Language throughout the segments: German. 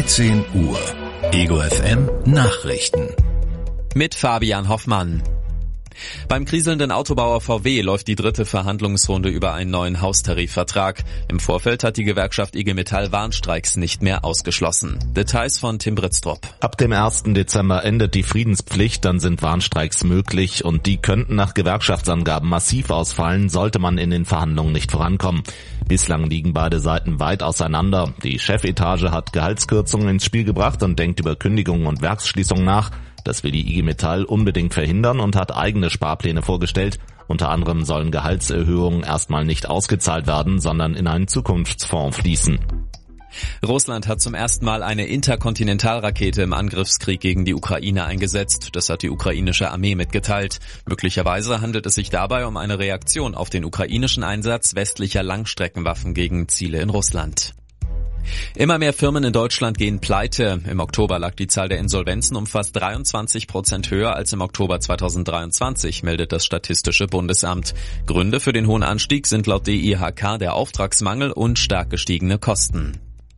17 Uhr. Ego FM Nachrichten. Mit Fabian Hoffmann. Beim kriselnden Autobauer VW läuft die dritte Verhandlungsrunde über einen neuen Haustarifvertrag. Im Vorfeld hat die Gewerkschaft IG Metall Warnstreiks nicht mehr ausgeschlossen. Details von Tim Britztrup. Ab dem 1. Dezember endet die Friedenspflicht, dann sind Warnstreiks möglich und die könnten nach Gewerkschaftsangaben massiv ausfallen, sollte man in den Verhandlungen nicht vorankommen. Bislang liegen beide Seiten weit auseinander. Die Chefetage hat Gehaltskürzungen ins Spiel gebracht und denkt über Kündigungen und Werksschließungen nach. Das will die IG Metall unbedingt verhindern und hat eigene Sparpläne vorgestellt. Unter anderem sollen Gehaltserhöhungen erstmal nicht ausgezahlt werden, sondern in einen Zukunftsfonds fließen. Russland hat zum ersten Mal eine Interkontinentalrakete im Angriffskrieg gegen die Ukraine eingesetzt. Das hat die ukrainische Armee mitgeteilt. Möglicherweise handelt es sich dabei um eine Reaktion auf den ukrainischen Einsatz westlicher Langstreckenwaffen gegen Ziele in Russland. Immer mehr Firmen in Deutschland gehen pleite. Im Oktober lag die Zahl der Insolvenzen um fast 23% höher als im Oktober 2023, meldet das Statistische Bundesamt. Gründe für den hohen Anstieg sind laut DIHK der Auftragsmangel und stark gestiegene Kosten.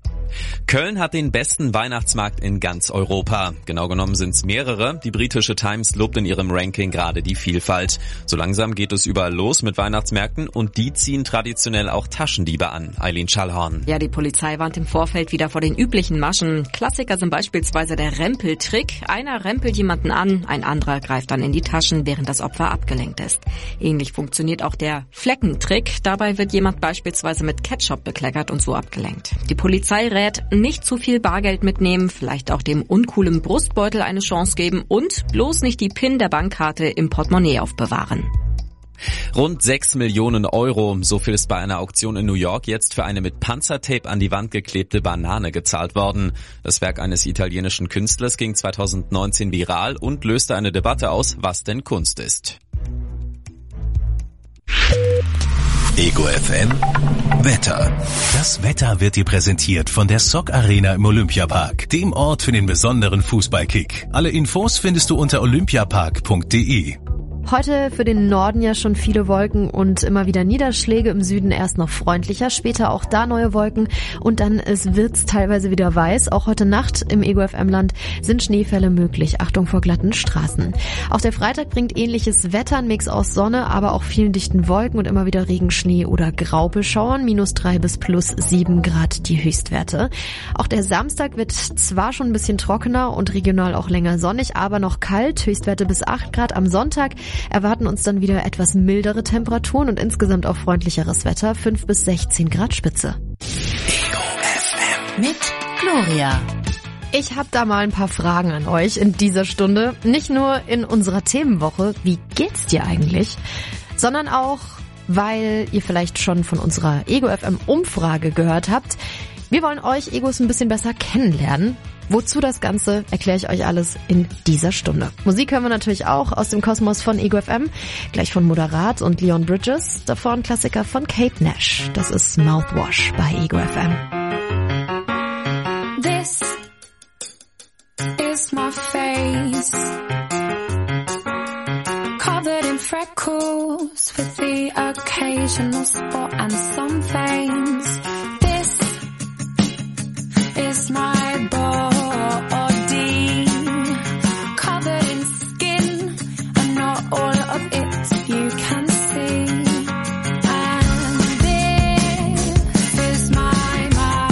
Köln hat den besten Weihnachtsmarkt in ganz Europa. Genau genommen sind es mehrere. Die britische Times lobt in ihrem Ranking gerade die Vielfalt. So langsam geht es überall los mit Weihnachtsmärkten und die ziehen traditionell auch Taschendiebe an. Eileen Schallhorn. Ja, die Polizei warnt im Vorfeld wieder vor den üblichen Maschen. Klassiker sind beispielsweise der Rempeltrick. Einer rempelt jemanden an, ein anderer greift dann in die Taschen, während das Opfer abgelenkt ist. Ähnlich funktioniert auch der Fleckentrick. Dabei wird jemand beispielsweise mit Ketchup bekleckert und so abgelenkt. Die Polizei rät, nicht zu viel Bargeld mitnehmen, vielleicht auch dem uncoolen Brustbeutel eine Chance geben und bloß nicht die PIN der Bankkarte im Portemonnaie aufbewahren. Rund 6 Millionen Euro, so viel ist bei einer Auktion in New York jetzt für eine mit Panzertape an die Wand geklebte Banane gezahlt worden. Das Werk eines italienischen Künstlers ging 2019 viral und löste eine Debatte aus, was denn Kunst ist. Ego FM Wetter. Das Wetter wird dir präsentiert von der SOC Arena im Olympiapark, dem Ort für den besonderen Fußballkick. Alle Infos findest du unter olympiapark.de. Heute für den Norden ja schon viele Wolken und immer wieder Niederschläge, im Süden erst noch freundlicher, später auch da neue Wolken und dann wird's teilweise wieder weiß. Auch heute Nacht im Ego FM Land sind Schneefälle möglich. Achtung vor glatten Straßen. Auch der Freitag bringt ähnliches Wetter, ein Mix aus Sonne, aber auch vielen dichten Wolken und immer wieder Regen, Schnee oder Graupelschauern. -3 bis +7 Grad die Höchstwerte. Auch der Samstag wird zwar schon ein bisschen trockener und regional auch länger sonnig, aber noch kalt. Höchstwerte bis 8 Grad am Sonntag. Erwarten uns dann wieder etwas mildere Temperaturen und insgesamt auch freundlicheres Wetter, 5 bis 16 Grad Spitze. Ego FM mit Gloria. Ich habe da mal ein paar Fragen an euch in dieser Stunde. Nicht nur in unserer Themenwoche, wie geht's dir eigentlich, sondern auch, weil ihr vielleicht schon von unserer Ego FM Umfrage gehört habt. Wir wollen euch Egos ein bisschen besser kennenlernen. Wozu das Ganze, erkläre ich euch alles in dieser Stunde. Musik hören wir natürlich auch aus dem Kosmos von Ego FM, gleich von Moderat und Leon Bridges, davor ein Klassiker von Kate Nash. Das ist Mouthwash bei Ego FM. This is my face, covered in freckles with the occasional spot and some veins. This is my body, covered in skin, and not all of it you can see. And this is my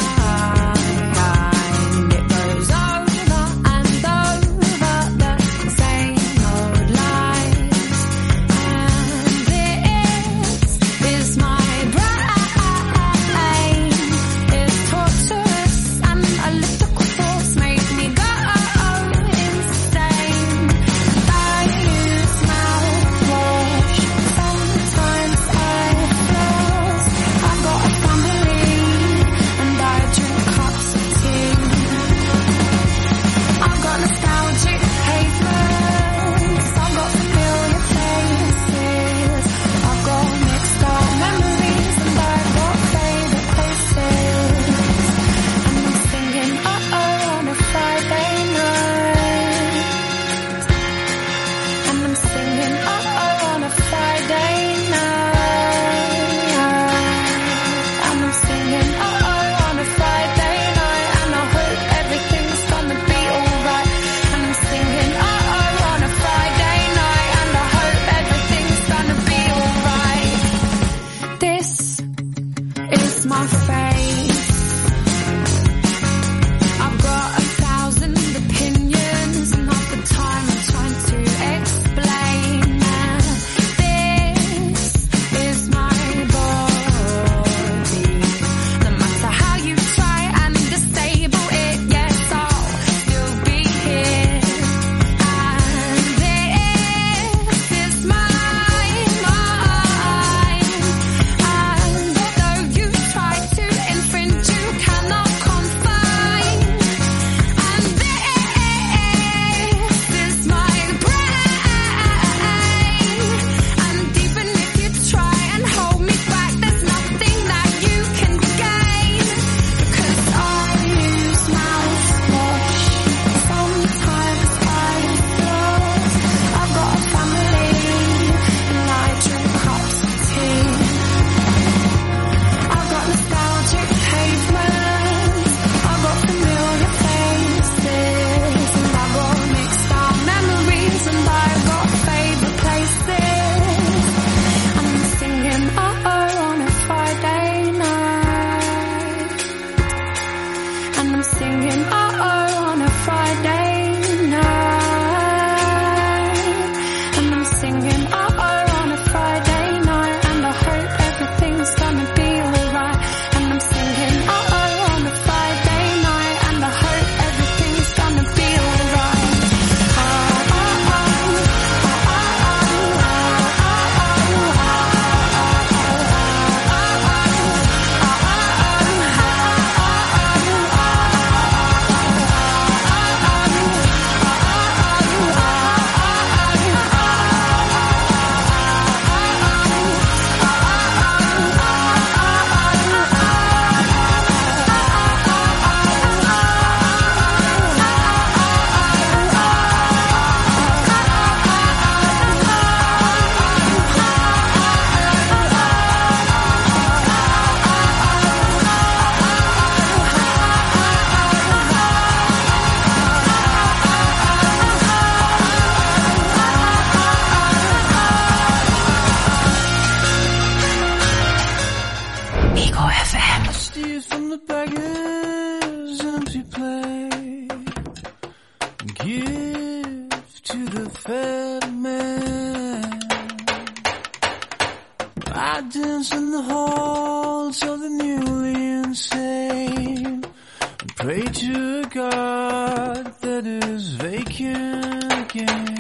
mind. It goes over and over the same old lies. And this is my brain. It's torturous and a little force. singing oh on a Friday night, and I hope everything's gonna be alright. And I'm singing oh on a Friday night, and I hope everything's gonna be alright. I dance in the halls of the newly insane and pray to a God that is vacant again.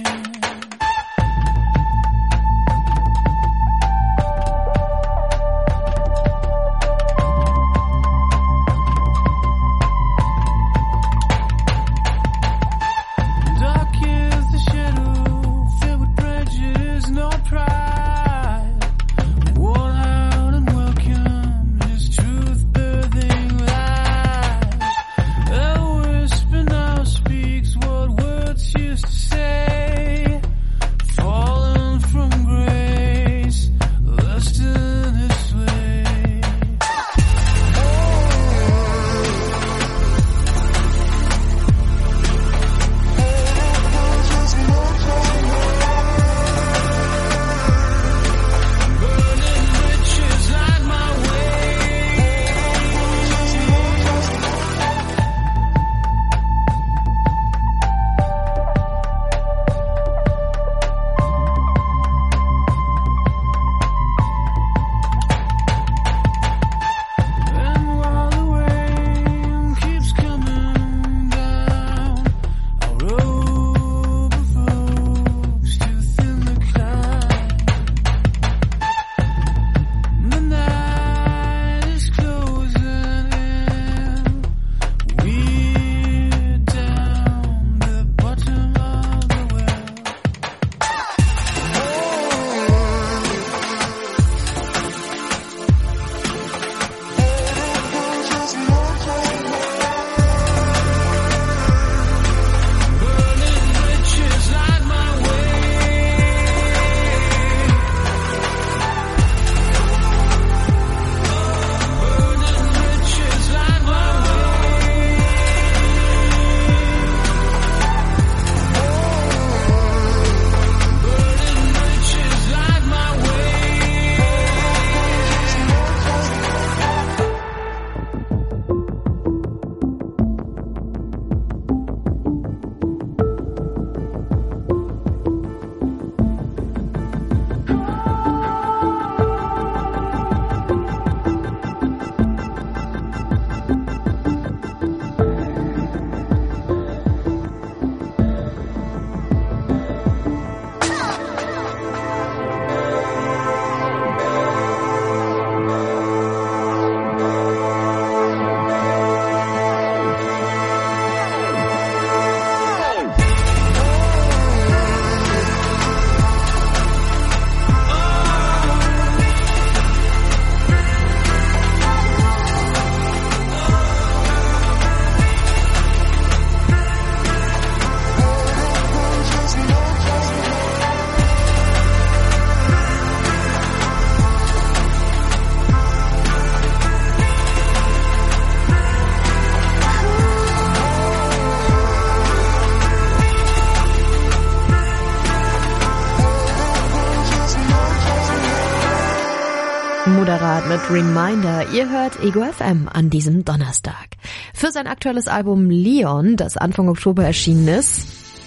Moderat mit Reminder. Ihr hört Ego FM an diesem Donnerstag. Für sein aktuelles Album Leon, das Anfang Oktober erschienen ist,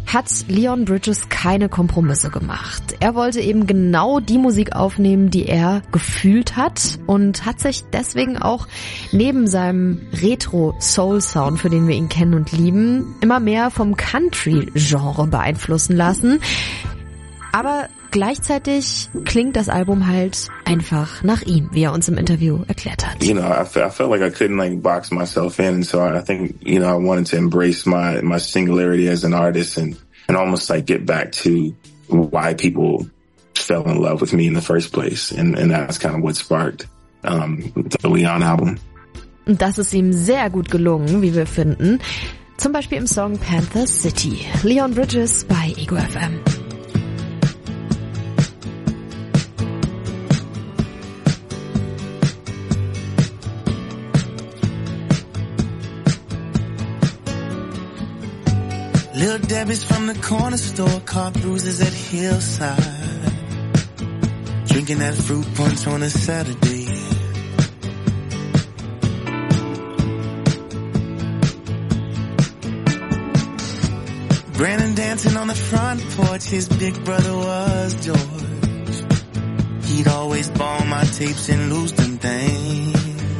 hat Leon Bridges keine Kompromisse gemacht. Er wollte eben genau die Musik aufnehmen, die er gefühlt hat und hat sich deswegen auch neben seinem Retro-Soul-Sound, für den wir ihn kennen und lieben, immer mehr vom Country-Genre beeinflussen lassen. Aber gleichzeitig klingt das Album halt einfach nach ihm, wie er uns im Interview erklärt hat. You know, I felt like I couldn't box myself in, and so I think, I wanted to embrace my singularity as an artist and almost get back to why people fell in love with me in the first place, and that's kind of what sparked the Leon album. Und das ist ihm sehr gut gelungen, wie wir finden. Zum Beispiel im Song Panther City. Leon Bridges bei Ego FM. Little Debbie's from the corner store, car bruises at Hillside, drinking that fruit punch on a Saturday. Brandon dancing on the front porch, his big brother was George. He'd always borrow my tapes and lose them things.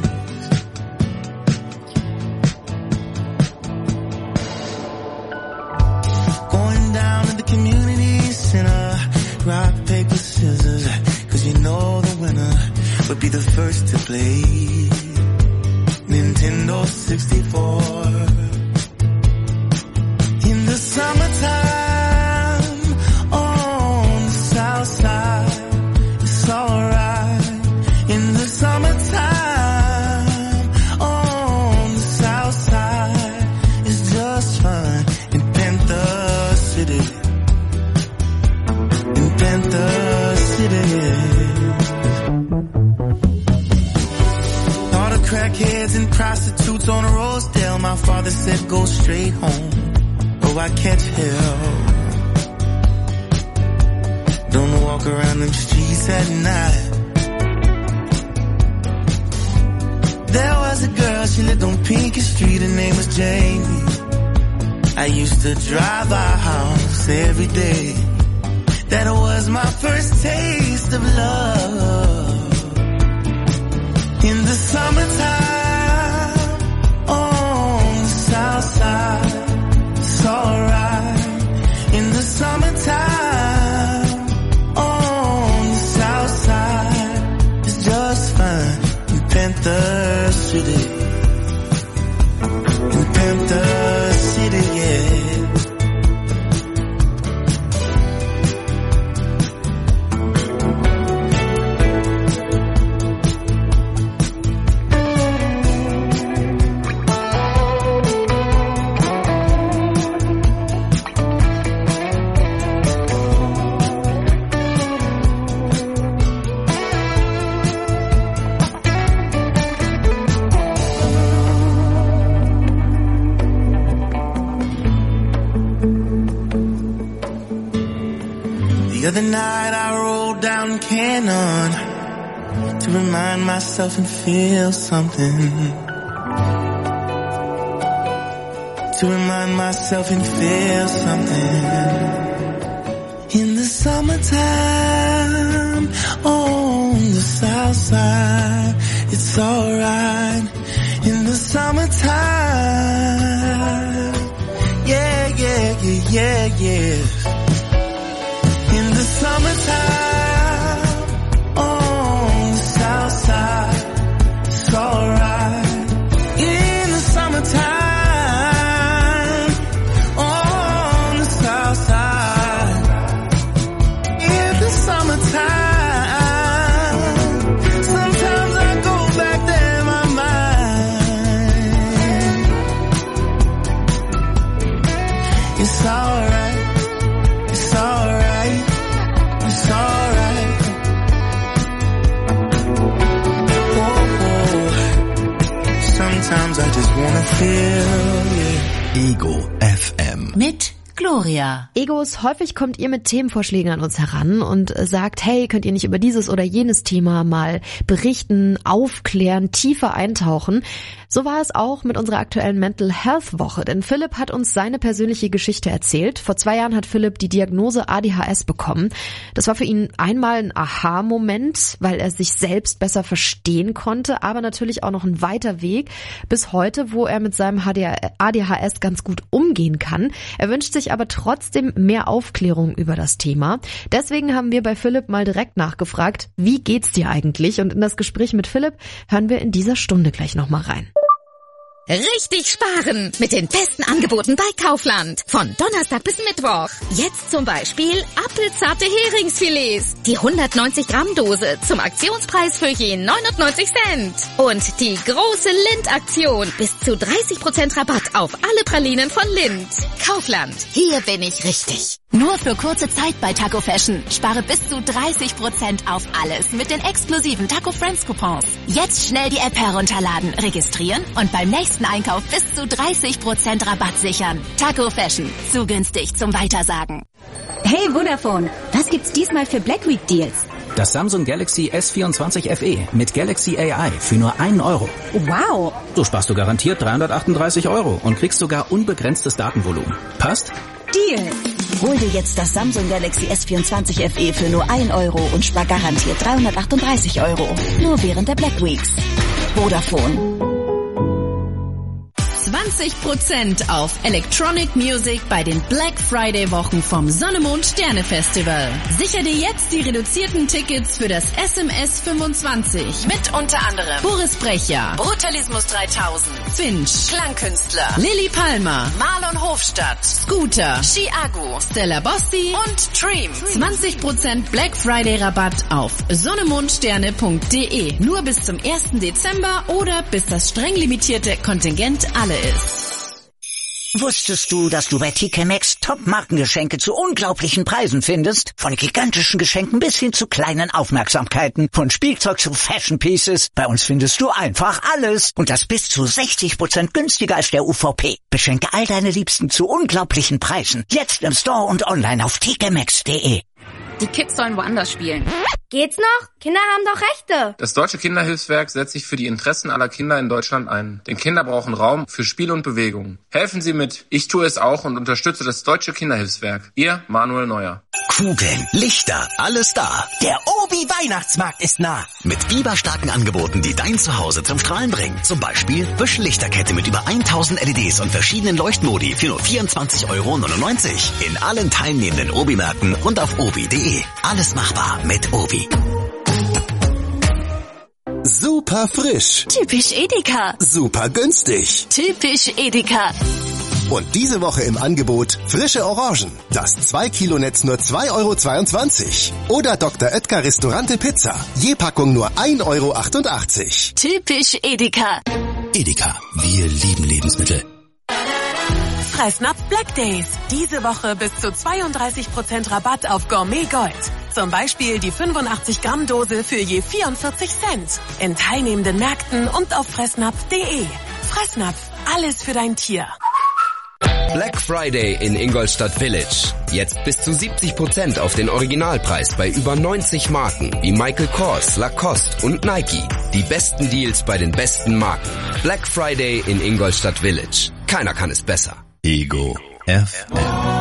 Rock, paper, scissors, 'cause you know the winner would be the first to play Nintendo 64. In the summertime, on the south side, it's alright. In the summertime, on the south side, it's just fun. In Panther City, Panther City. All the crackheads and prostitutes on Rosedale, my father said go straight home, or I catch hell. Don't walk around them streets at night. There was a girl, she lived on Pinky Street, her name was Jamie. I used to drive our house every day. That was my first taste of love. In the summertime, on the south side, it's alright. In the summertime, on the south side, it's just fine. In Panther City, in Panther City, yeah. The other night I rolled down Cannon to remind myself and feel something. To remind myself and feel something. In the summertime, on the south side, it's alright. In the summertime, yeah, yeah, yeah, yeah, yeah. In the summertime, on the south side, it's alright. In the summertime, on the south side, in the summertime, sometimes I go back there in my mind. It's alright, it's alright. It's alright. Oh, sometimes I just wanna feel, yeah. Ego FM. Mit Gloria. Egos, häufig kommt ihr mit Themenvorschlägen an uns heran und sagt, hey, könnt ihr nicht über dieses oder jenes Thema mal berichten, aufklären, tiefer eintauchen? So war es auch mit unserer aktuellen Mental Health Woche, denn Philipp hat uns seine persönliche Geschichte erzählt. Vor 2 Jahren hat Philipp die Diagnose ADHS bekommen. Das war für ihn einmal ein Aha-Moment, weil er sich selbst besser verstehen konnte, aber natürlich auch noch ein weiter Weg bis heute, wo er mit seinem ADHS ganz gut umgehen kann. Er wünscht sich aber trotzdem mehr Aufklärung über das Thema. Deswegen haben wir bei Philipp mal direkt nachgefragt, wie geht's dir eigentlich? Und in das Gespräch mit Philipp hören wir in dieser Stunde gleich nochmal rein. Richtig sparen mit den besten Angeboten bei Kaufland. Von Donnerstag bis Mittwoch. Jetzt zum Beispiel apfelzarte Heringsfilets. Die 190 Gramm Dose zum Aktionspreis für je 99 Cent. Und die große Lind-Aktion. Bis zu 30% Rabatt auf alle Pralinen von Lind. Kaufland. Hier bin ich richtig. Nur für kurze Zeit bei Taco Fashion. Spare bis zu 30% auf alles mit den exklusiven Taco Friends Coupons. Jetzt schnell die App herunterladen, registrieren und beim nächsten Einkauf bis zu 30% Rabatt sichern. Taco Fashion. Zu günstig zum Weitersagen. Hey Vodafone, was gibt's diesmal für Black Week Deals? Das Samsung Galaxy S24 FE mit Galaxy AI für nur 1 Euro. Wow! So sparst du garantiert 338 Euro und kriegst sogar unbegrenztes Datenvolumen. Passt? Deal! Hol dir jetzt das Samsung Galaxy S24 FE für nur 1 Euro und spar garantiert 338 Euro. Nur während der Black Weeks. Vodafone. 20% auf Electronic Music bei den Black Friday Wochen vom Sonne-Mond Sterne Festival. Sicher dir jetzt die reduzierten Tickets für das SMS 25 mit unter anderem Boris Brecher, Brutalismus 3000, Finch, Klangkünstler, Lilly Palmer, Marlon Hofstadt, Scooter, Chiago, Stella Bossi und Dream. 20% Black Friday Rabatt auf sonnemondsterne.de. Nur bis zum 1. Dezember oder bis das streng limitierte Kontingent alle ist. Wusstest du, dass du bei TK Maxx Top-Markengeschenke zu unglaublichen Preisen findest? Von gigantischen Geschenken bis hin zu kleinen Aufmerksamkeiten. Von Spielzeug zu Fashion Pieces. Bei uns findest du einfach alles. Und das bis zu 60% günstiger als der UVP. Beschenke all deine Liebsten zu unglaublichen Preisen. Jetzt im Store und online auf tkmaxx.de. Die Kids sollen woanders spielen. Geht's noch? Kinder haben doch Rechte. Das Deutsche Kinderhilfswerk setzt sich für die Interessen aller Kinder in Deutschland ein. Denn Kinder brauchen Raum für Spiel und Bewegung. Helfen Sie mit. Ich tue es auch und unterstütze das Deutsche Kinderhilfswerk. Ihr Manuel Neuer. Kugeln, Lichter, alles da. Der Obi-Weihnachtsmarkt ist nah. Mit biberstarken Angeboten, die dein Zuhause zum Strahlen bringen. Zum Beispiel Wischlichterkette mit über 1000 LEDs und verschiedenen Leuchtmodi für nur 24,99 € in allen teilnehmenden Obi-Märkten und auf obi.de. Alles machbar mit Obi. Super frisch. Typisch Edeka. Super günstig. Typisch Edeka. Und diese Woche im Angebot frische Orangen. Das 2-Kilo-Netz nur 2,22 €. Oder Dr. Oetker Restaurante Pizza. Je Packung nur 1,88 €. Typisch Edeka. Edeka, wir lieben Lebensmittel. Fressnapf Black Days. Diese Woche bis zu 32% Rabatt auf Gourmet Gold. Zum Beispiel die 85 Gramm Dose für je 44 Cent. In teilnehmenden Märkten und auf fressnapf.de. Fressnapf, alles für dein Tier. Black Friday in Ingolstadt Village. Jetzt bis zu 70% auf den Originalpreis bei über 90 Marken wie Michael Kors, Lacoste und Nike. Die besten Deals bei den besten Marken. Black Friday in Ingolstadt Village. Keiner kann es besser. Ego FM.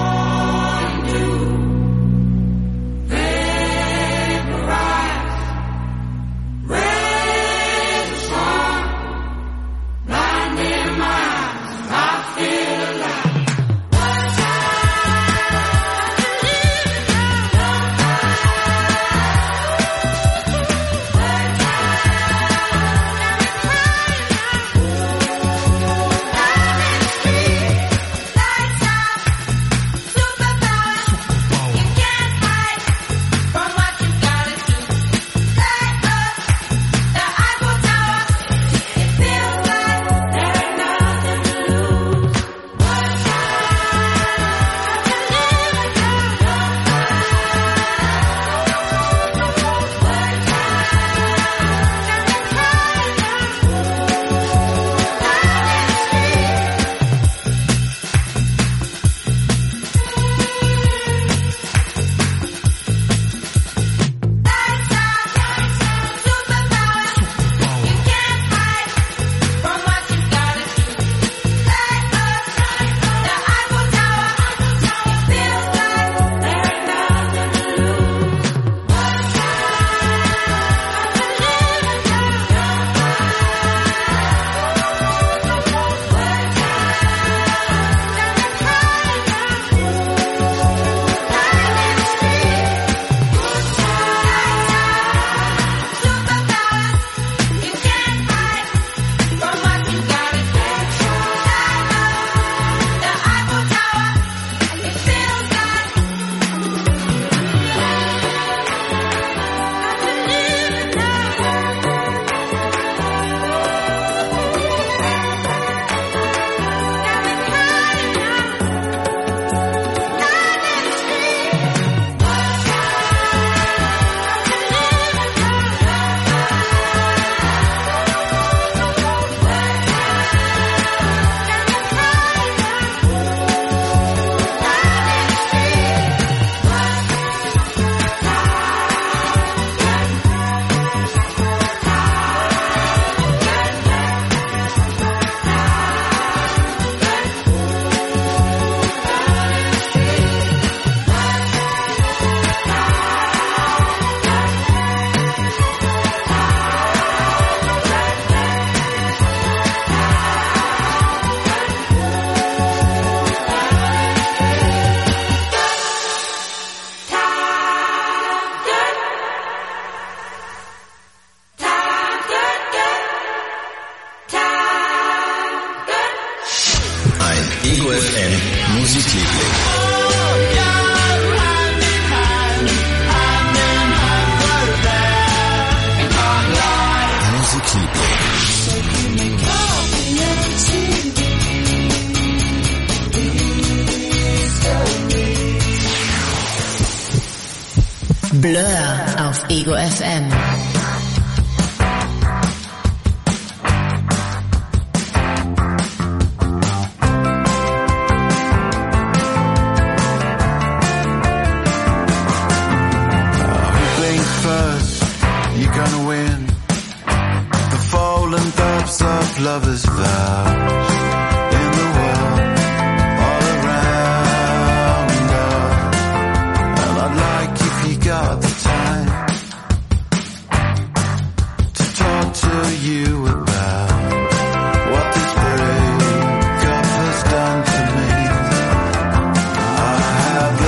Blur auf Ego FM. Lovers' vows in the world all around us, and I'd like if you got the time to talk to you about what this breakup has done to me. I have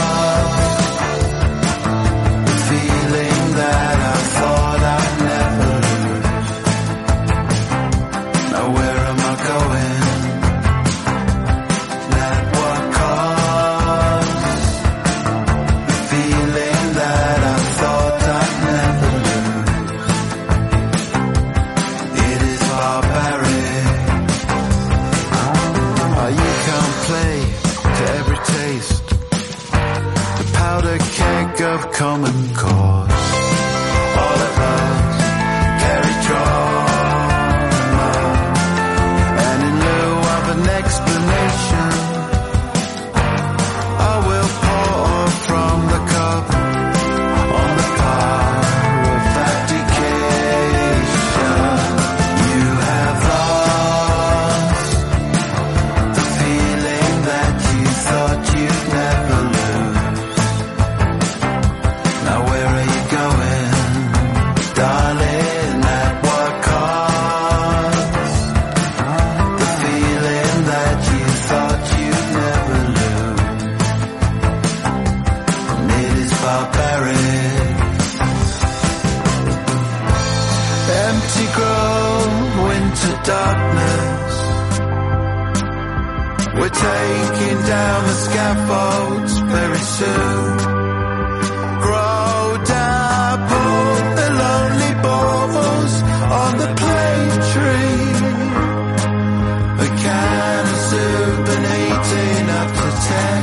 lost the feeling that I thought I'd never lose. Now where am I going? At what cost? The feeling that I thought I'd never lose. It is barbaric. You can't play to every taste. The powder keg of common cause. All of us carry trauma, and in lieu of an explanation, I will pour from the cup on the power of abdication. You have lost the feeling that you thought you'd never lose. Now where are you going, darling? At what cost? The feeling that you thought you'd never lose. It is barbaric. Empty grove, winter darkness. We're taking down the scaffolds very soon. Grow down, put the lonely balls on the plane tree. A can of soup and 18 up to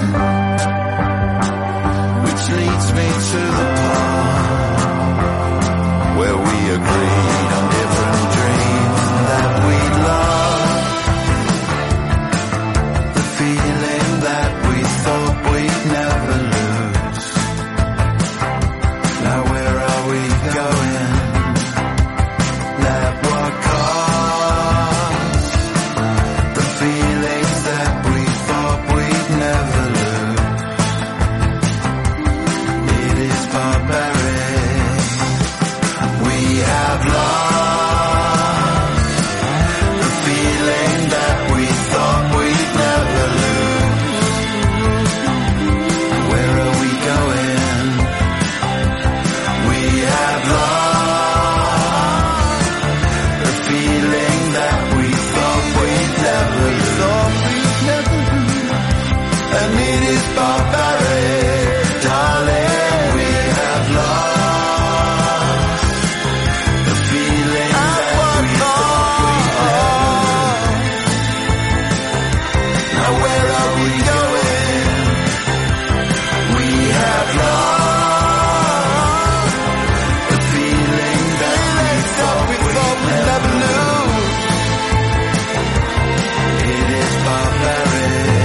10, which leads me to the part where we agreed on different dreams that we'd lost. The feeling that we thought we'd never lose. Now where are we going? At what cost? The feelings that we thought we'd never lose. It is barbaric. We have lost the feeling that we thought we'd never lose. Where are we going? We have lost the feeling that we thought we'd never lose. And it is barbaric, darling. We have lost the feeling that we thought we'd never lose. Now where are we going? We have lost the feeling that we thought we'd never lose. It is barbaric.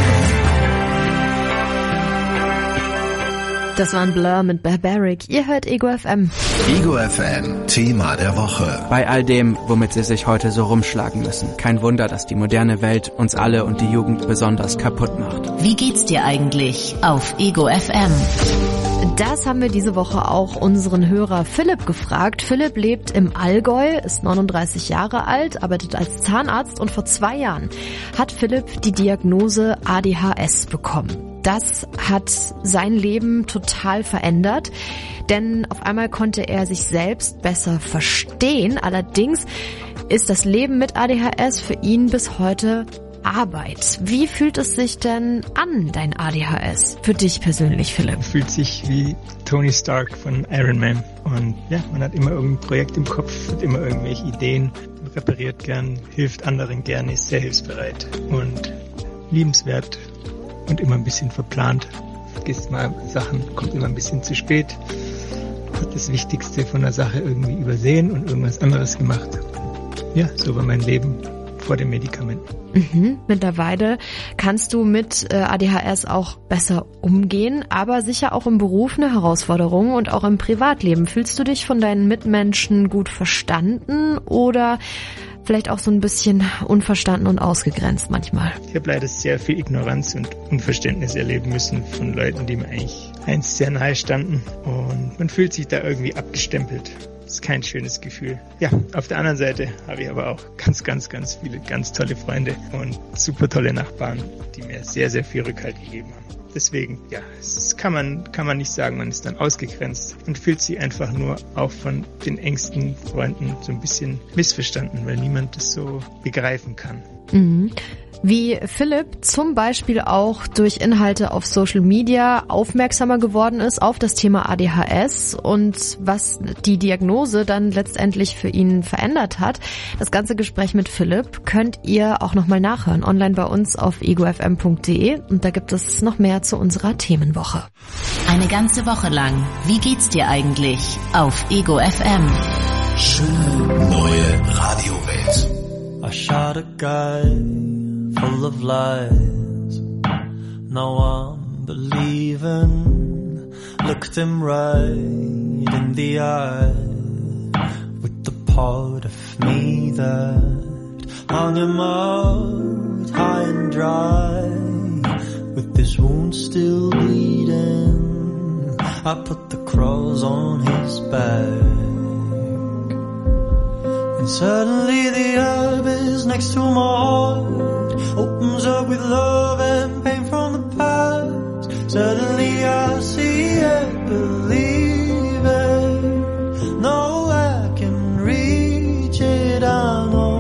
Das waren Blur mit Barbaric. Ihr hört Ego FM. Ego FM, Thema der Woche. Bei all dem, womit sie sich heute so rumschlagen müssen. Kein Wunder, dass die moderne Welt uns alle und die Jugend besonders kaputt macht. Wie geht's dir eigentlich auf Ego FM? Das haben wir diese Woche auch unseren Hörer Philipp gefragt. Philipp lebt im Allgäu, ist 39 Jahre alt, arbeitet als Zahnarzt und vor 2 Jahren hat Philipp die Diagnose ADHS bekommen. Das hat sein Leben total verändert, denn auf einmal konnte er sich selbst besser verstehen. Allerdings ist das Leben mit ADHS für ihn bis heute Arbeit. Wie fühlt es sich denn an, dein ADHS? Für dich persönlich, Philipp? Fühlt sich wie Tony Stark von Iron Man. Und ja, man hat immer irgendein Projekt im Kopf, hat immer irgendwelche Ideen, repariert gern, hilft anderen gern, ist sehr hilfsbereit und liebenswert und immer ein bisschen verplant. Vergisst mal Sachen, kommt immer ein bisschen zu spät. das Wichtigste von der Sache irgendwie übersehen und irgendwas anderes gemacht. Ja, so war mein Leben vor dem Medikament. Mittlerweile kannst du mit ADHS auch besser umgehen, aber sicher auch im Beruf eine Herausforderung und auch im Privatleben. Fühlst du dich von deinen Mitmenschen gut verstanden oder vielleicht auch so ein bisschen unverstanden und ausgegrenzt manchmal? Ich habe leider sehr viel Ignoranz und Unverständnis erleben müssen von Leuten, die mir eigentlich einst sehr nahe standen, und man fühlt sich da irgendwie abgestempelt. Das ist kein schönes Gefühl. Ja, auf der anderen Seite habe ich aber auch ganz viele ganz tolle Freunde und super tolle Nachbarn, die mir sehr, sehr viel Rückhalt gegeben haben. Deswegen, ja, das kann man nicht sagen, man ist dann ausgegrenzt und fühlt sich einfach nur auch von den engsten Freunden so ein bisschen missverstanden, weil niemand das so begreifen kann. Wie Philipp zum Beispiel auch durch Inhalte auf Social Media aufmerksamer geworden ist auf das Thema ADHS und was die Diagnose dann letztendlich für ihn verändert hat. Das ganze Gespräch mit Philipp könnt ihr auch nochmal nachhören, online bei uns auf egofm.de, und da gibt es noch mehr zu unserer Themenwoche. Eine ganze Woche lang. Wie geht's dir eigentlich? Auf Ego FM. Schöne neue Radiowelt. I shot a guy full of lies. Now I'm believing. Looked him right in the eye with the part of me that hung him out high and dry. With this wound still bleeding, I put the cross on his back. And suddenly the abyss next to my heart opens up with love and pain from the past. Suddenly I see it, believe it. No, I can reach it, I know.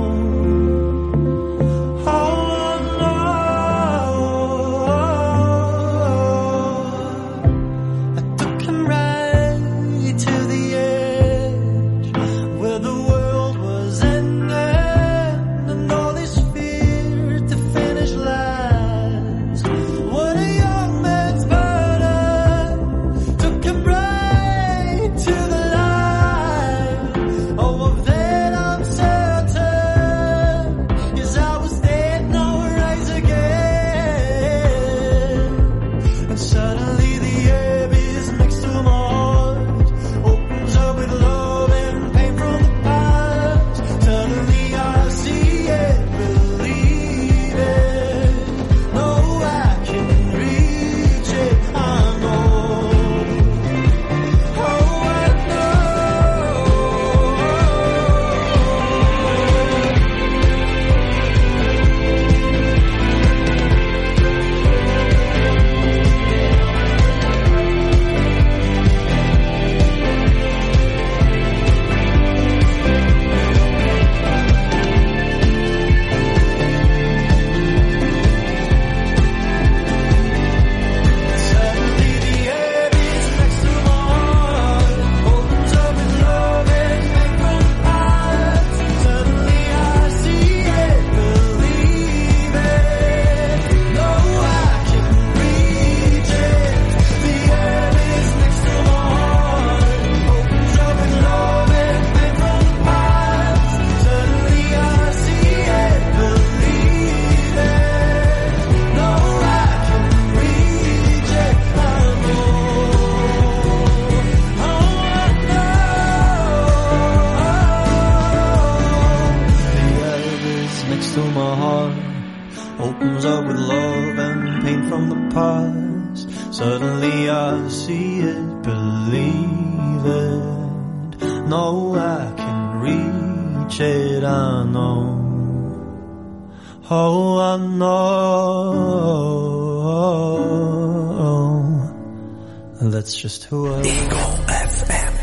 That's just who I am. Ego FM.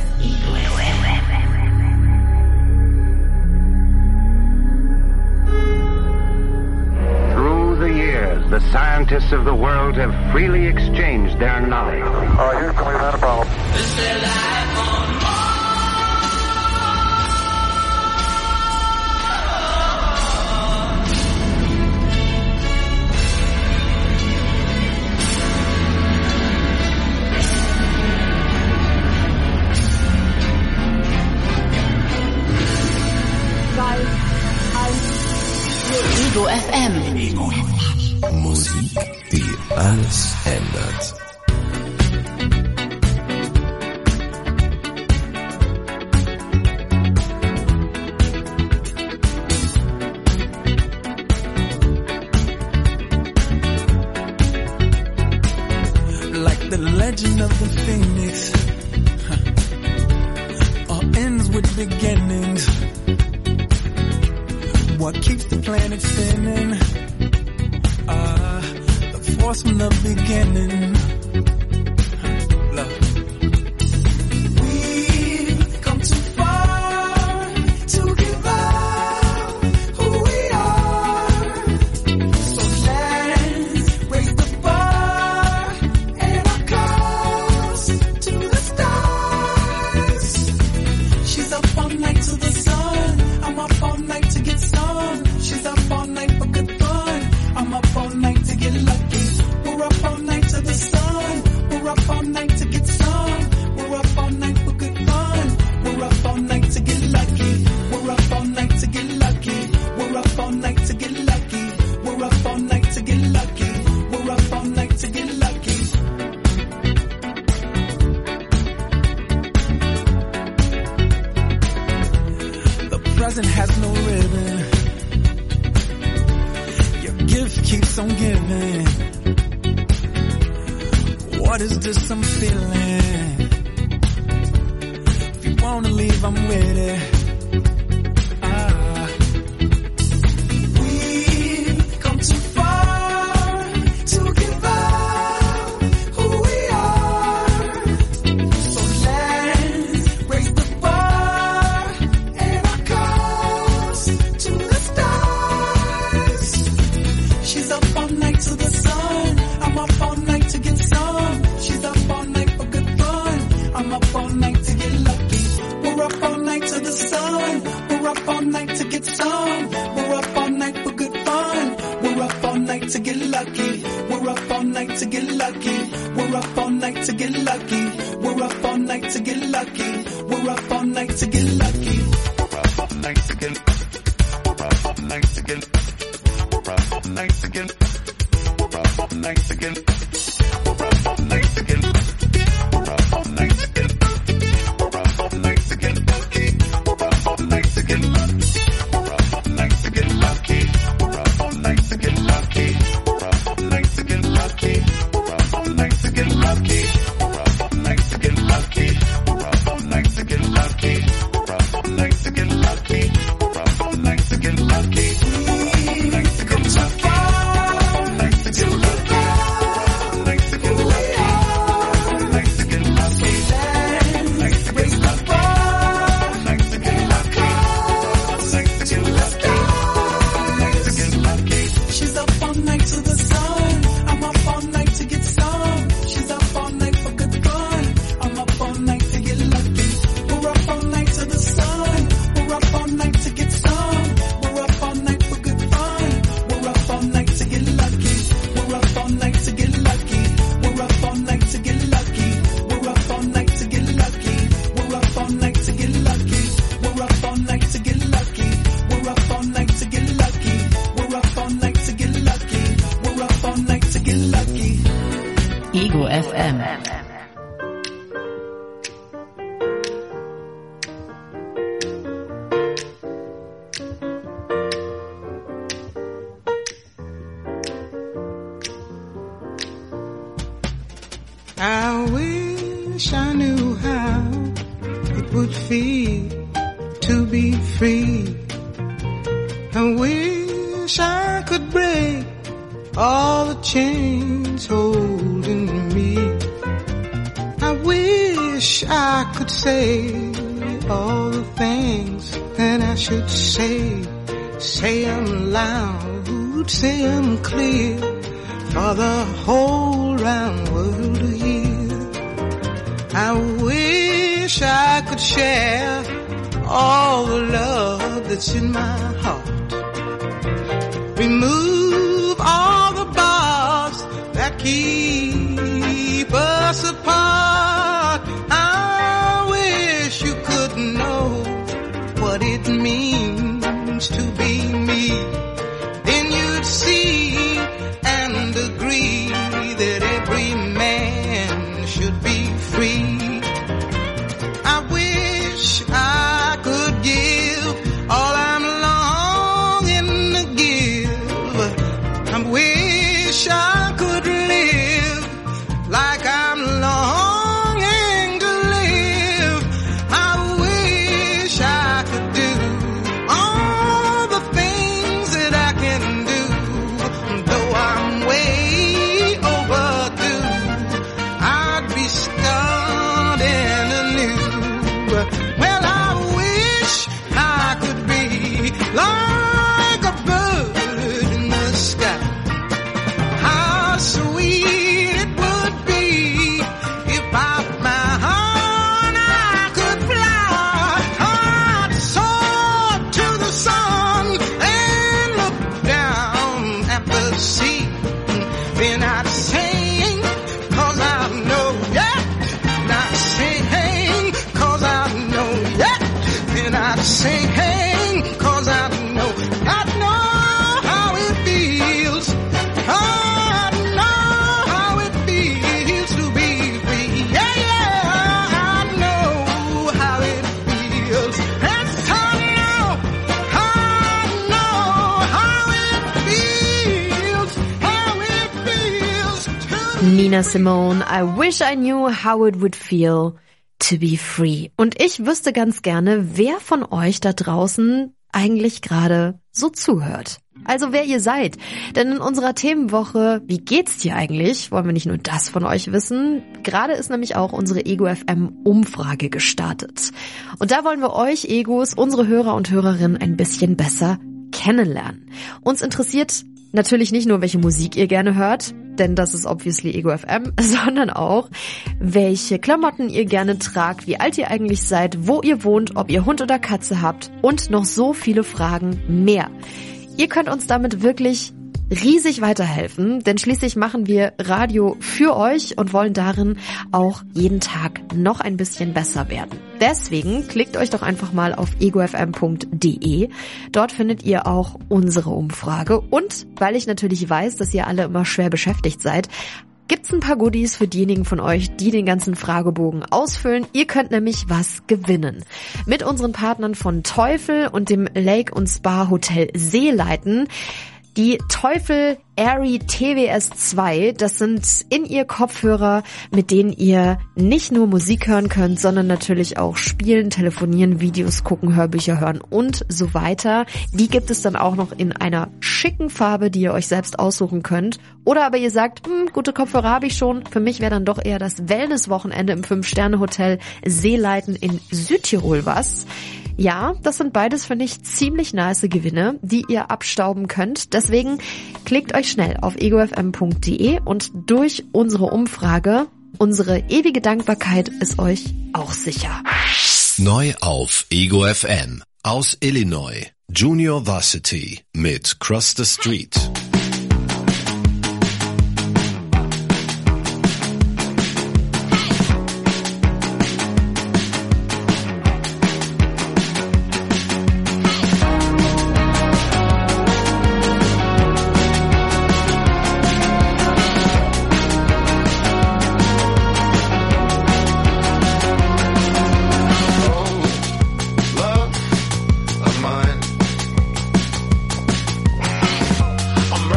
Through the years, the scientists of the world have freely exchanged their knowledge. Houston, we've had a problem. Ego FM. Ego FM. Musik, die alles ändert. Like the legend of the phoenix, all ends with beginnings. What keeps the planet spinning? The force from the beginning. Love. We've come too far to give up who we are. So let's raise the bar and our cause to the stars. She's up all night to the sun. I'm up all night to get some. She's up all night for good fun. I'm up all night to get lucky. We're up all night to the sun. We're up all night to get some. We're up all night for good fun. We're up all night to get lucky. We're up all night to get lucky. We're up all night to get lucky. We're up all night to get lucky. We're up all night to get lucky. The present has no ribbon. Your gift keeps on giving. What is this I'm feeling? If you wanna leave, I'm with it. We've come too far to give up who we are. So let's raise the bar and our cause to the stars. She's up all night to the sun. I'm up all night to get some. She's up all night for good fun. I'm up all night to get lucky. We're up all night to the sun. We're up all night to get some. We're up all night for good fun. We're up all night to get lucky. We're up all night to get lucky. We're up all night to get lucky. We're up all night to get lucky. We're up all night to get lucky. We're up all night to get. We're up all night to get. We're up all night to get. We're up all night to get. We're up all night to get. We're up all night to get. We're up all night to get lucky. We're up all night to get lucky. We're up all night to get lucky. We're up all night to get lucky. We're up all night to get lucky. We're up all night to get lucky. We're up all night to get lucky. We're up all night to get lucky. We're up all night to get lucky. We're up all night to get lucky. Come too far to give up. Night to get lucky. Night to get lucky. Night to raise the bar. Night to get lucky. Night to get lucky. Night to get lucky. She's up all night to the sun. I'm up all night to get some. She's up all night for good fun. I'm up all night to get lucky. We're up all night to the sun. We're up all night to get some. We're up all night for good fun. We're up all night to get lucky. We're up all night to get lucky. We're up all night to get lucky. We're up all night to get lucky. We're up all night to get lucky. We're up all night to get lucky. We're up all night to get lucky. We're up all night to get lucky. We're up all night to get lucky. Ego FM. I wish I knew how it would feel to be free. I wish I could break all the chains holding me. I wish I could say all the things that I should say. Say them loud, say them clear, for the whole round world to hear. I wish I could share all the love that's in my heart. Remove all the bars that keep us apart. I wish you could know what it means to be me. Then sing, 'cause I know how it feels. I know how it feels to be free. Yeah, yeah, I know how it feels. And I know how it feels to Nina Simone, I wish I knew how it would feel to be free. Und ich wüsste ganz gerne, wer von euch da draußen eigentlich gerade so zuhört. Also wer ihr seid. Denn in unserer Themenwoche, wie geht's dir eigentlich, wollen wir nicht nur das von euch wissen. Gerade ist nämlich auch unsere Ego FM Umfrage gestartet. Und da wollen wir euch Egos, unsere Hörer und Hörerinnen, ein bisschen besser kennenlernen. Uns interessiert natürlich nicht nur, welche Musik ihr gerne hört, denn das ist obviously Ego FM, sondern auch, welche Klamotten ihr gerne tragt, wie alt ihr eigentlich seid, wo ihr wohnt, ob ihr Hund oder Katze habt und noch so viele Fragen mehr. Ihr könnt uns damit wirklich riesig weiterhelfen, denn schließlich machen wir Radio für euch und wollen darin auch jeden Tag noch ein bisschen besser werden. Deswegen klickt euch doch einfach mal auf egofm.de. Dort findet ihr auch unsere Umfrage und weil ich natürlich weiß, dass ihr alle immer schwer beschäftigt seid, gibt's ein paar Goodies für diejenigen von euch, die den ganzen Fragebogen ausfüllen. Ihr könnt nämlich was gewinnen. Mit unseren Partnern von Teufel und dem Lake & Spa Hotel Seeleiten. Die Teufel Airy TWS 2, das sind In-Ear-Kopfhörer, mit denen ihr nicht nur Musik hören könnt, sondern natürlich auch spielen, telefonieren, Videos gucken, Hörbücher hören und so weiter. Die gibt es dann auch noch in einer schicken Farbe, die ihr euch selbst aussuchen könnt. Oder aber ihr sagt, gute Kopfhörer habe ich schon. Für mich wäre dann doch eher das Wellness-Wochenende im 5-Sterne-Hotel Seeleiten in Südtirol was. Ja, das sind beides, finde ich, ziemlich nice Gewinne, die ihr abstauben könnt. Deswegen klickt euch schnell auf egofm.de und durch unsere Umfrage, unsere ewige Dankbarkeit ist euch auch sicher. Neu auf Ego FM aus Illinois. Junior Varsity mit Cross the Street. I'm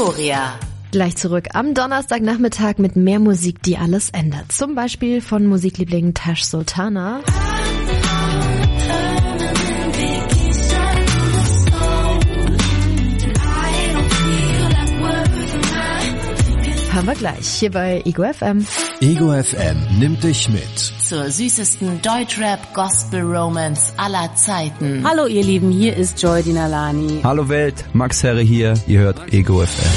Gloria. Gleich zurück am Donnerstagnachmittag mit mehr Musik, die alles ändert. Zum Beispiel von Musikliebling Tash Sultana. Haben wir gleich hier bei Ego FM. Ego FM nimmt dich mit Zur süßesten Deutschrap-Gospel-Romance aller Zeiten. Hallo ihr Lieben, hier ist Joy Dinalani. Hallo Welt, Max Herre hier, ihr hört Ego FM.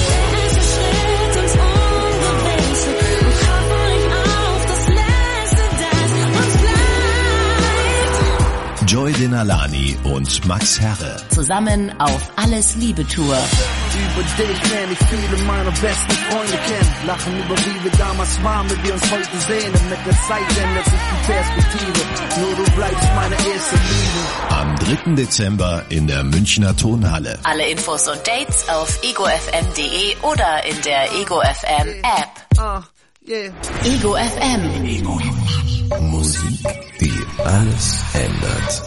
Joy Dinalani und Max Herre. Zusammen auf Alles Liebe Tour. Über dich lerne ich viele meiner besten Freunde kennen. Lachen über wie wir damals waren, wie wir uns heute sehen. Und mit der Zeit ändert sich die Perspektive. Nur du bleibst meine erste Liebe. Am 3. Dezember in der Münchner Tonhalle. Alle Infos und Dates auf egofm.de oder in der Ego FM App. Ego FM. Musik, die alles ändert.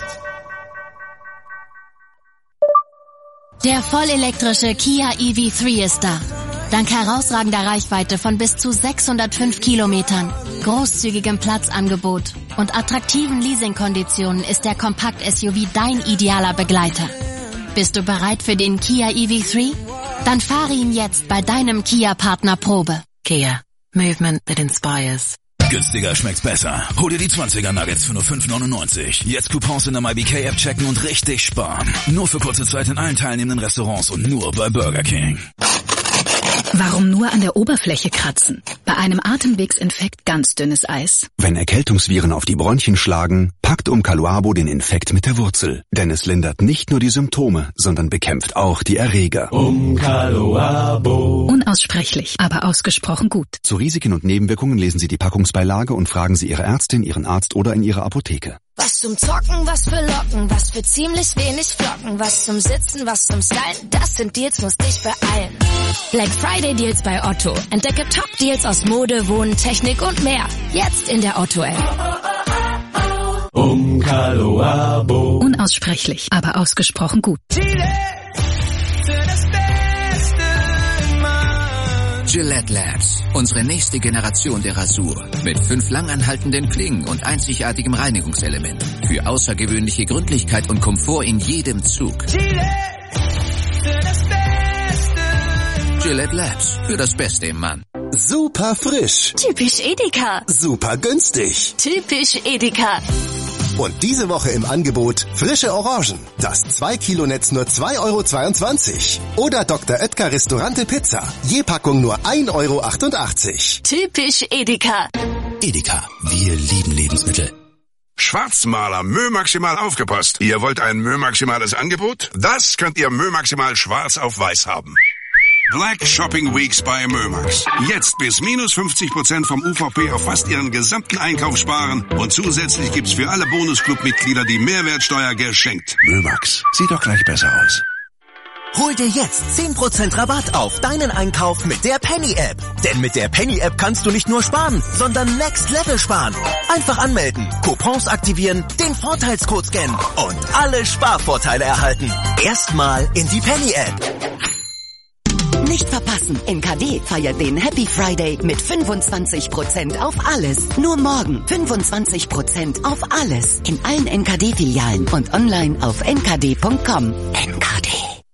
Der vollelektrische Kia EV3 ist da. Dank herausragender Reichweite von bis zu 605 Kilometern, großzügigem Platzangebot und attraktiven Leasingkonditionen ist der Kompakt-SUV dein idealer Begleiter. Bist du bereit für den Kia EV3? Dann fahre ihn jetzt bei deinem Kia-Partner Probe. Kia. Movement that inspires. Günstiger schmeckt's besser. Hol dir die 20er Nuggets für nur 5,99. Jetzt Coupons in der MyBK-App checken und richtig sparen. Nur für kurze Zeit in allen teilnehmenden Restaurants und nur bei Burger King. Warum nur an der Oberfläche kratzen? Bei einem Atemwegsinfekt ganz dünnes Eis. Wenn Erkältungsviren auf die Bronchien schlagen, packt Umkaluabo den Infekt mit der Wurzel. Denn es lindert nicht nur die Symptome, sondern bekämpft auch die Erreger. Umkaluabo. Unaussprechlich, aber ausgesprochen gut. Zu Risiken und Nebenwirkungen lesen Sie die Packungsbeilage und fragen Sie Ihre Ärztin, Ihren Arzt oder in Ihrer Apotheke. Was zum Zocken, was für Locken, was für ziemlich wenig Flocken, was zum Sitzen, was zum Stylen, das sind Deals, musst dich beeilen. Black Friday Deals bei Otto. Entdecke Top-Deals aus Mode, Wohnen, Technik und mehr. Jetzt in der Otto-App. Umkaluabo. Unaussprechlich, aber ausgesprochen gut. Gillette Labs, unsere nächste Generation der Rasur. Mit 5 langanhaltenden Klingen und einzigartigem Reinigungselement. Für außergewöhnliche Gründlichkeit und Komfort in jedem Zug. Gillette Labs, für das Beste im Mann. Super frisch. Typisch Edeka. Super günstig. Typisch Edeka. Und diese Woche im Angebot frische Orangen. Das 2-Kilo-Netz nur 2,22 €. Oder Dr. Oetker Restaurante Pizza. Je Packung nur 1,88 €. Typisch Edeka. Edeka, wir lieben Lebensmittel. Schwarzmaler Mö-Maximal aufgepasst. Ihr wollt ein Mö-Maximales Angebot? Das könnt ihr Mö-Maximal schwarz auf weiß haben. Black Shopping Weeks bei Mömax. Jetzt bis minus 50% vom UVP auf fast ihren gesamten Einkauf sparen. Und zusätzlich gibt's für alle Bonusclub-Mitglieder die Mehrwertsteuer geschenkt. Mömax, sieht doch gleich besser aus. Hol dir jetzt 10% Rabatt auf deinen Einkauf mit der Penny-App. Denn mit der Penny-App kannst du nicht nur sparen, sondern Next Level sparen. Einfach anmelden, Coupons aktivieren, den Vorteilscode scannen und alle Sparvorteile erhalten. Erstmal in die Penny-App. Nicht verpassen, NKD feiert den Happy Friday mit 25% auf alles. Nur morgen 25% auf alles. In allen NKD-Filialen und online auf nkd.com. NKD.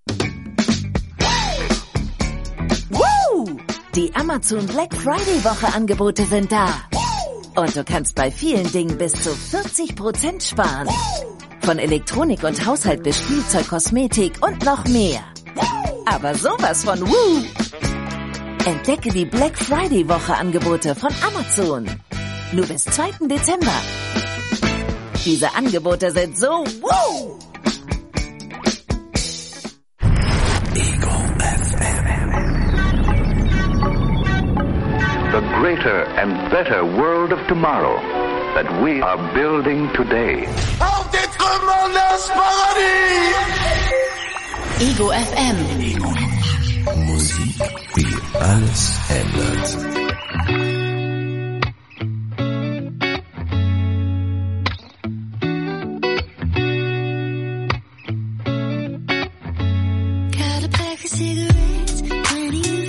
Woo! Die Amazon Black Friday Woche Angebote sind da. Und du kannst bei vielen Dingen bis zu 40% sparen. Von Elektronik und Haushalt bis Spielzeug, Kosmetik und noch mehr. Aber sowas von Woo! Entdecke die Black Friday Woche Angebote von Amazon. Nur bis 2. Dezember. Diese Angebote sind so Woo! Ego FM. The greater and better world of tomorrow that we are building today. Auf die Trümmer des Paradies! Ego FM. Musik, die alles ändert. Got a pack of cigarettes, plenty of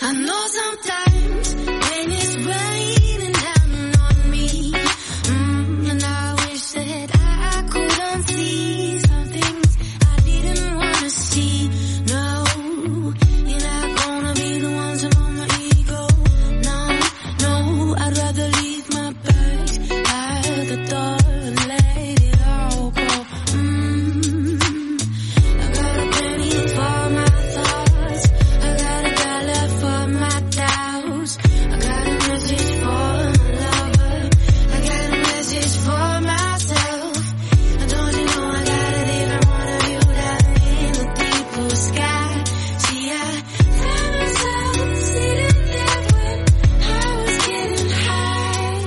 I know sometimes when it's raining down on me, and I wish that I could unsee some things I didn't want to see. No, you're not gonna be the one to moan my ego. No, I'd rather leave my bags at the door and let it all go. I got a penny for my thoughts, I got $1 for my doubts, I got a message for my lover, I got a message for myself. And don't you know I got a different one of you down in the deep blue sky. See, I found myself sitting there when I was getting high.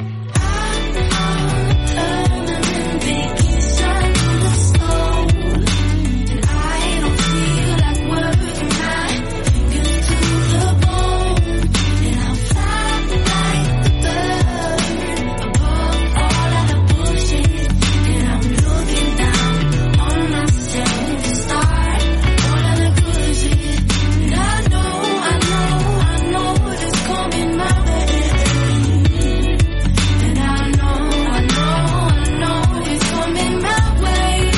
I'm a biggest sun to the soul, and I don't feel like working my good to the bone. And I'll fly like the bird above all of the bullshit. And I'm looking down on myself to start all of the good shit. And I know it's coming my way. And I know it's coming my way.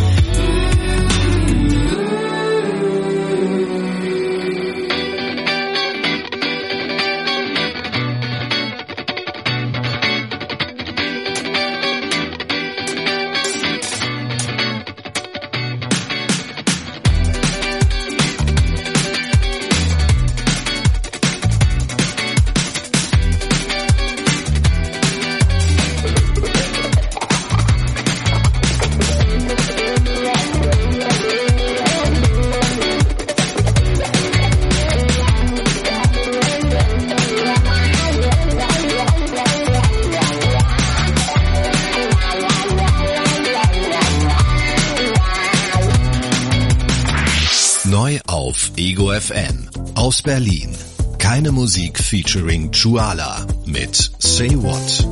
Neu auf Ego FM aus Berlin. Keine Musik featuring Chuala mit Say What.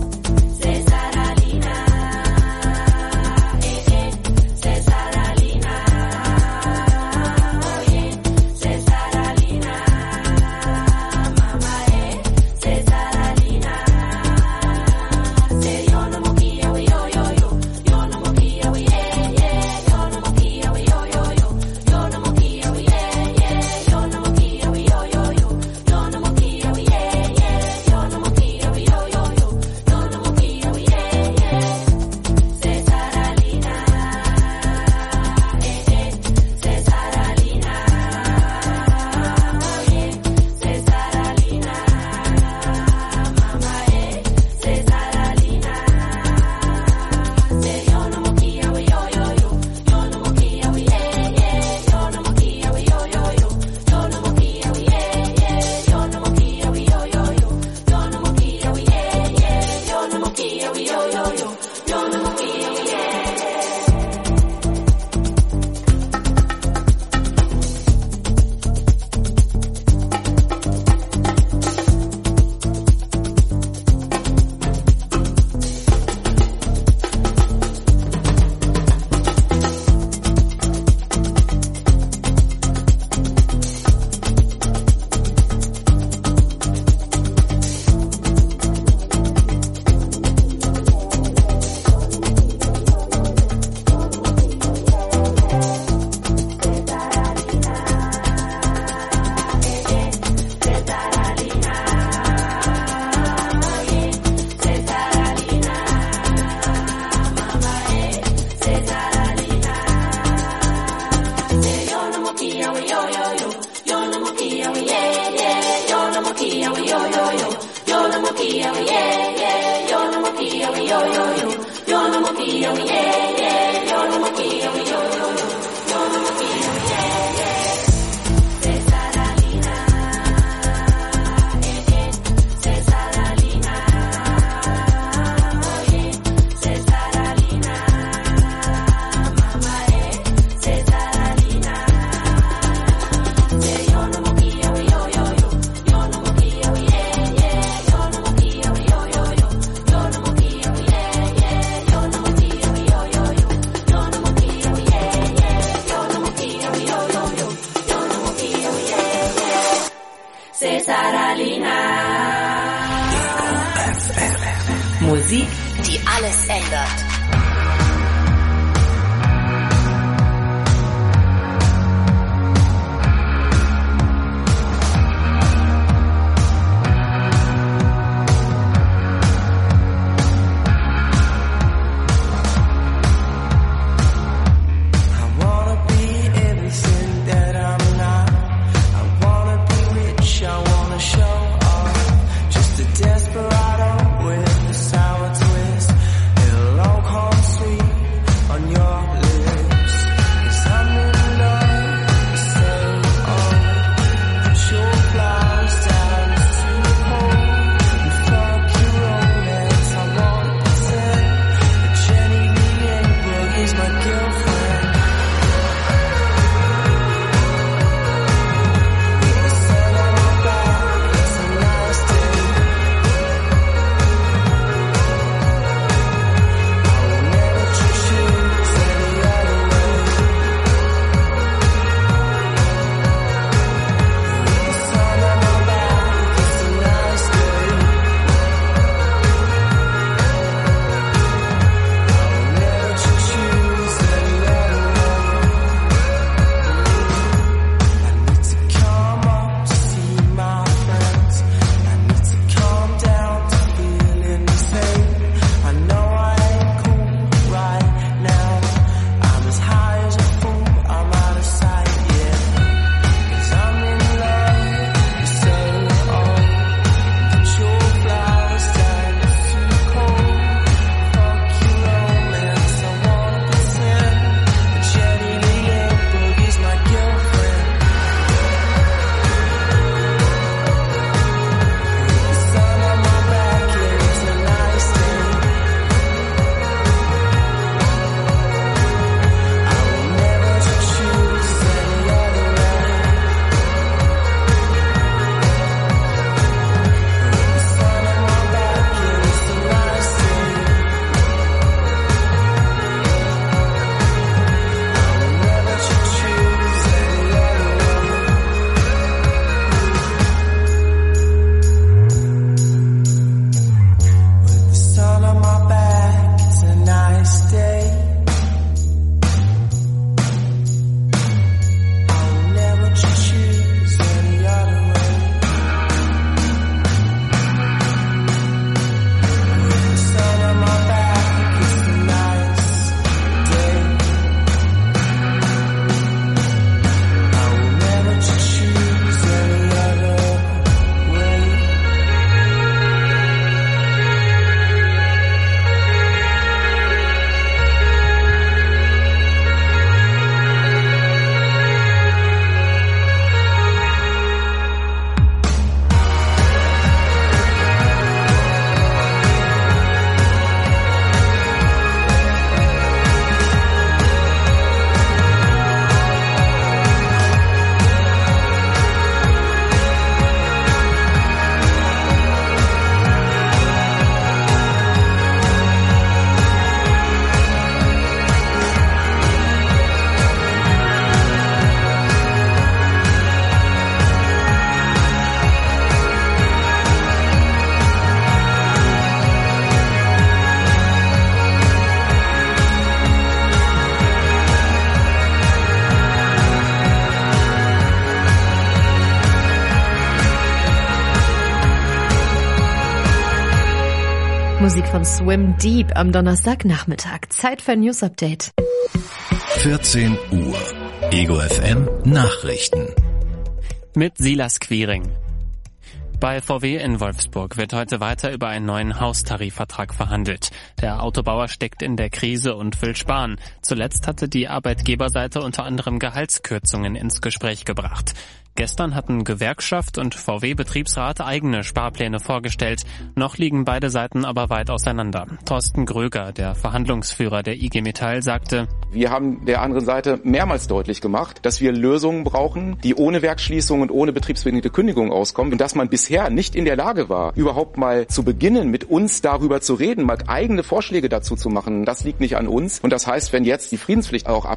Cesar Musik, die alles ändert. Desperado with a sour twist. It'll all come sweet on your lips. 'Cause I'm in love, you say, oh, put your flowers down, it's too cold. And fuck your romance, I won't pretend that Jenny Lee Lindbergh is my girlfriend. With the sun on my back, it's a nice day. Musik von Swim Deep am Donnerstagnachmittag. Zeit für ein News Update. 14 Uhr. Ego FM Nachrichten. Mit Silas Quiring. Bei VW in Wolfsburg wird heute weiter über einen neuen Haustarifvertrag verhandelt. Der Autobauer steckt in der Krise und will sparen. Zuletzt hatte die Arbeitgeberseite unter anderem Gehaltskürzungen ins Gespräch gebracht. Gestern hatten Gewerkschaft und VW-Betriebsrat eigene Sparpläne vorgestellt. Noch liegen beide Seiten aber weit auseinander. Thorsten Gröger, der Verhandlungsführer der IG Metall, sagte: Wir haben der anderen Seite mehrmals deutlich gemacht, dass wir Lösungen brauchen, die ohne Werksschließung und ohne betriebsbedingte Kündigung auskommen. Und dass man bisher nicht in der Lage war, überhaupt mal zu beginnen, mit uns darüber zu reden, mal eigene Vorschläge dazu zu machen, das liegt nicht an uns. Und das heißt, wenn jetzt die Friedenspflicht auch